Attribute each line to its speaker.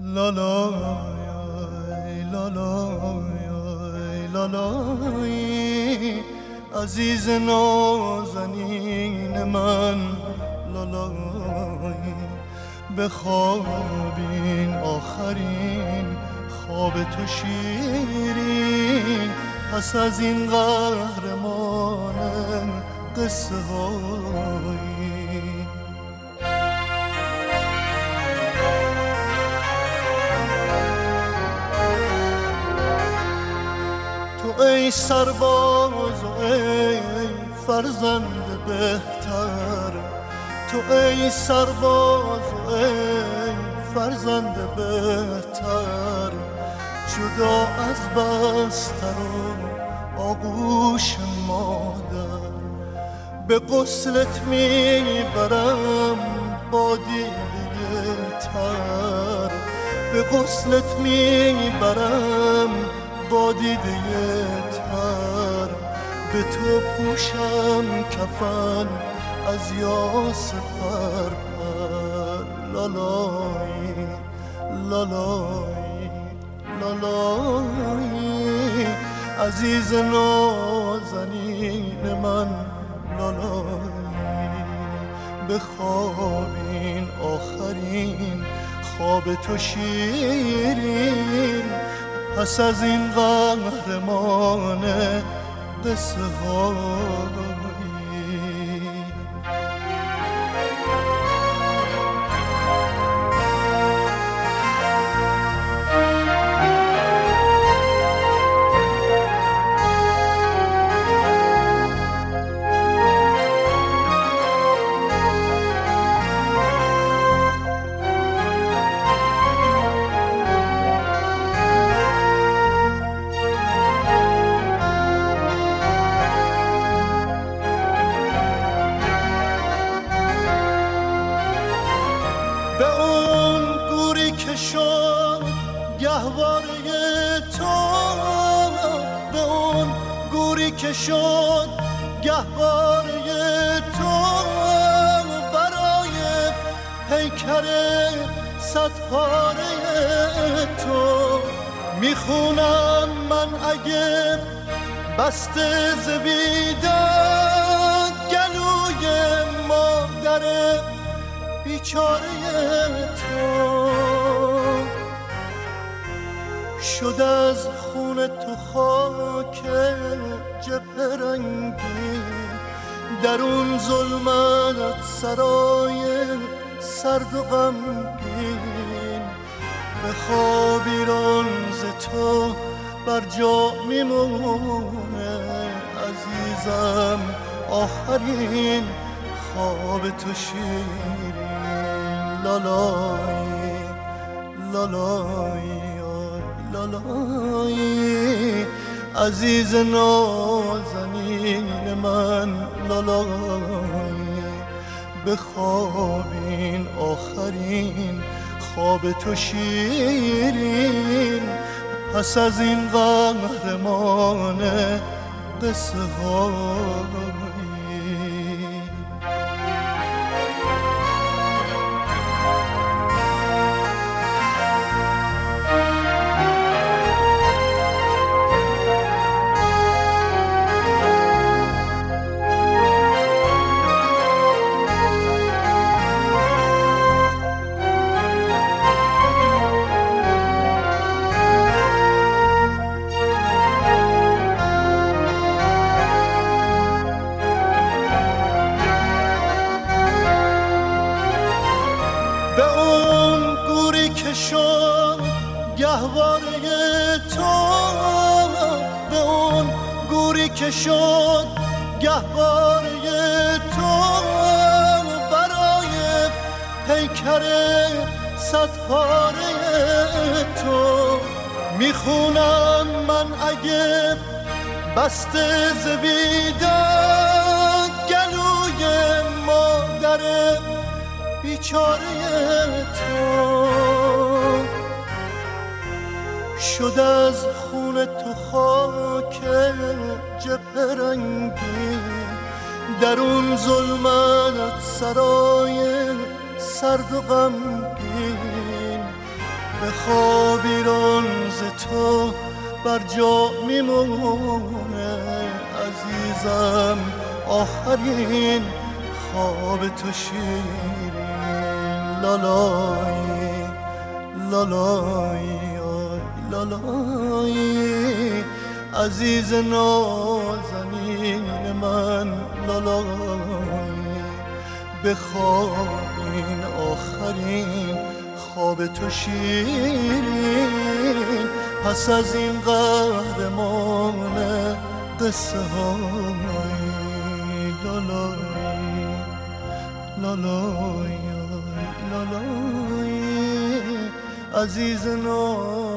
Speaker 1: لالای لالای لالای عزیز نازنین من لالای بخوابین آخرین خواب تو شیرین پس از این قهرمان قصه هایی تو ای سرباز و ای فرزند بهتر تو ای سرباز و ای فرزند بهتر جدا از بستر و آغوش مادر به غسلت میبرم با دیده تر به غسلت میبرم با دیده تر به تو پوشم کفن از یاس پر لالای لالای لالای عزیز نازنین من لالای بخوابین آخرین خواب تو شیرین پس از این قهرمان قصه هایی به اون گوری که شد گهواره تو به اون گوری که شد گهواره تو برای پیکر صد پاره تو میخونم من اگه بسته ز بیداد گلوی مادر بیچاره تو شد از خون تو خاک جبهه رنگی در اون ظلمت سرای سرد و غمگین بخواب ایران ز تو بر جا میمونه عزیزم آخرین خواب تو شیرین لالای لالای لالای عزیز نازنین من لالای بخوابین آخرین خواب تو شیرین پس از این قهرمان قصه هایی به اون گوری که شد گهواره تو به اون گوری که شد گهواره تو برای پیکر صد پاره تو میخونم من اگه بسته ز بیداد گلوی مادر بیچاره تو شد از خون تو خاک جبهه رنگی در اون ظلمت سرای سرد و غمگین به خواب ایران ز تو بر جا میمونه عزیزم آخرین خواب تو شیرین لالایی لالایی لالایی عزیز نازنین من لالایی به خواب این آخرین خواب تو شیرین پس از این قهرمان قصه های لالایی لالایی لالایی عزیز نازنین